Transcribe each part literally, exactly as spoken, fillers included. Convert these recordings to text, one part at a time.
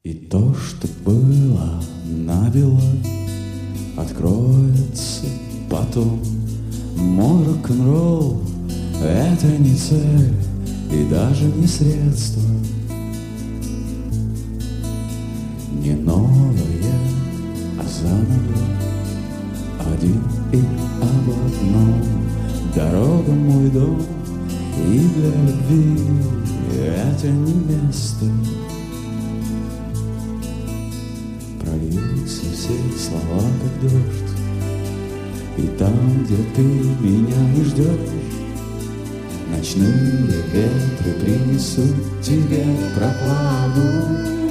И то, что было набело, откроется потом. Мой рок-н-ролл — это не цель и даже не средство, не новое, а заново, один и об одном. Дорога — мой дом, и для любви это не место. Прольются все слова, как дождь, и там, где ты меня не ждешь, ночные ветры принесут тебе прохладу.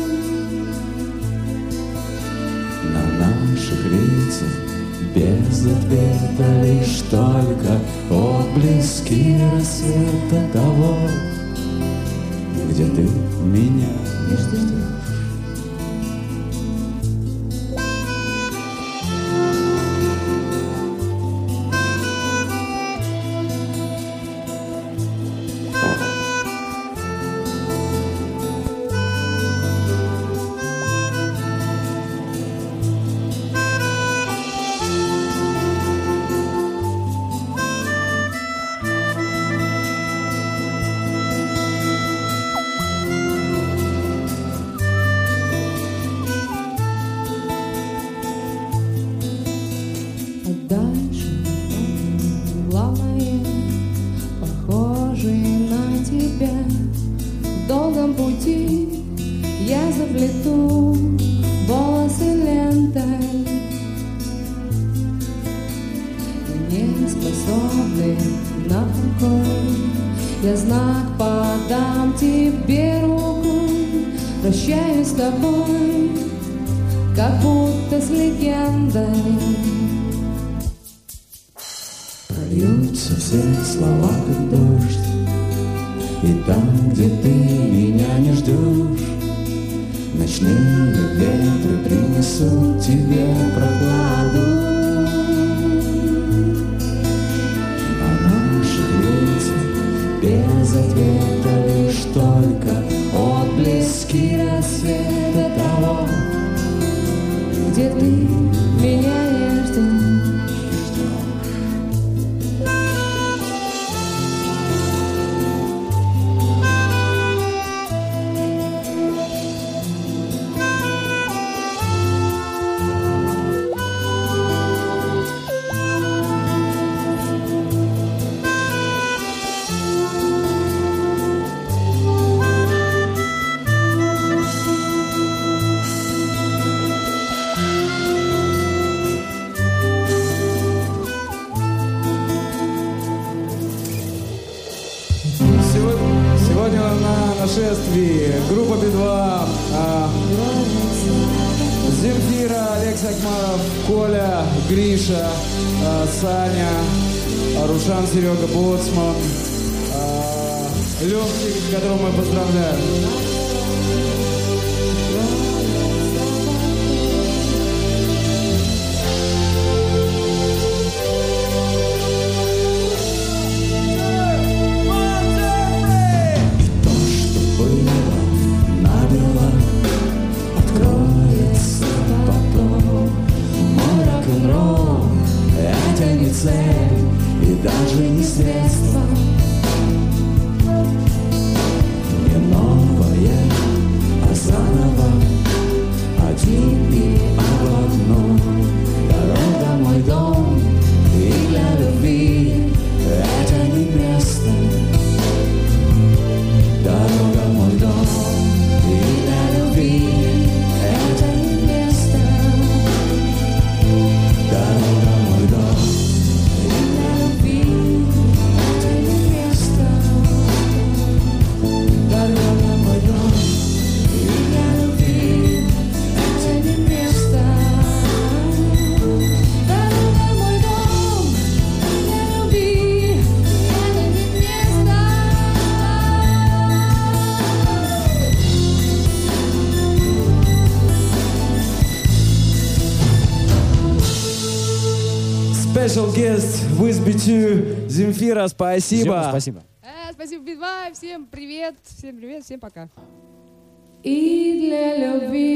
На наших лицах без ответа лишь только отблески рассвета того, где ты меня не ждешь. Прольются все слова, как дождь, и там, где ты меня не ждешь, ночные ветры принесут тебе прохладу. На наших лицах без ответа лишь только отблески рассвета того, где ты меня не ждешь. Группа Би два, а, Земфира, Алекс Акмаров, Коля, Гриша, а, Саня, а, Рушан, Серега, Боцман, а, Лёвчик, которого мы поздравляем. Цель и даже не средство, не новое, а заново, один и об одном. Дорога — мой дом, и для любви это не место. Дорога — мой дом, и для любви это не место. Дорога — мой дом. Special guest with би два, Земфира, спасибо. Земфира, спасибо. Э, спасибо, Би два, всем привет, всем привет, всем пока. И для любви